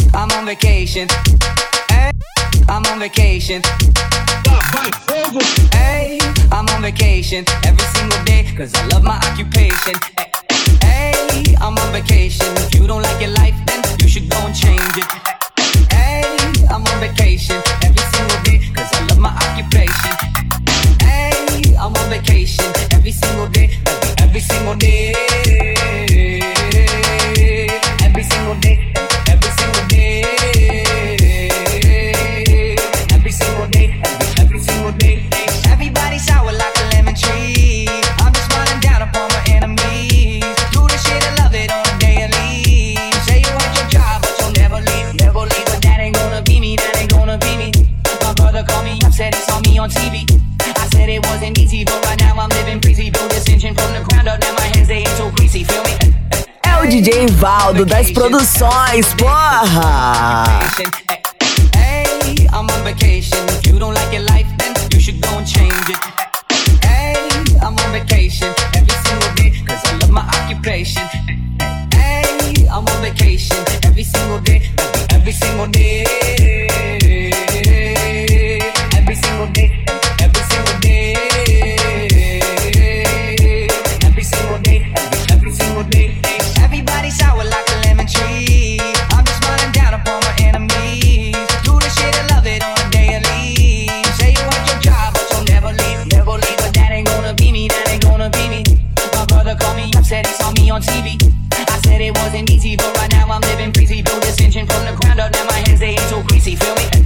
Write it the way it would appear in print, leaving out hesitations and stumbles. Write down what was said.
I'm on vacation. Hey, I'm on vacation. Hey, I'm on vacation every single day, cause I love my occupation. Hey, I'm on vacation. If you don't like your life, then you should go and change it. Hey, I'm on vacation every single day, cause I love my occupation. Hey, I'm on vacation every single day, every single day. Every single day, every single day. Every single day, every single day. Everybody sour like a lemon tree. I'm just smiling down upon my enemies. Do the shit and love it on a daily. You say you want your job, but you'll never leave, never leave. But that ain't gonna be me, that ain't gonna be me. My brother called me up, said he saw me on TV. I said it wasn't easy, but right now I'm living breezy. Build this engine from the ground up, now my hands they ain't so greasy, feel me? É o DJ Valdo das produções, porra! Hey, I'm on vacation. If you don't like your life, then you should go and change it. Hey, I'm on vacation every single day, cause I love my occupation. Hey, I'm on vacation every single day, every single day. Every single day, every single day. Every single day, every single day. Everybody sour like a lemon tree. I'm just smiling down upon my enemies. Do the shit and love it on a daily. You say you want your job, but you'll never leave, never leave. But that ain't gonna be me, that ain't gonna be me. My brother called me up, said he saw me on TV. I said it wasn't easy, but right now I'm living breezy. Build this engine from the ground up, now my hands they ain't so greasy, feel me?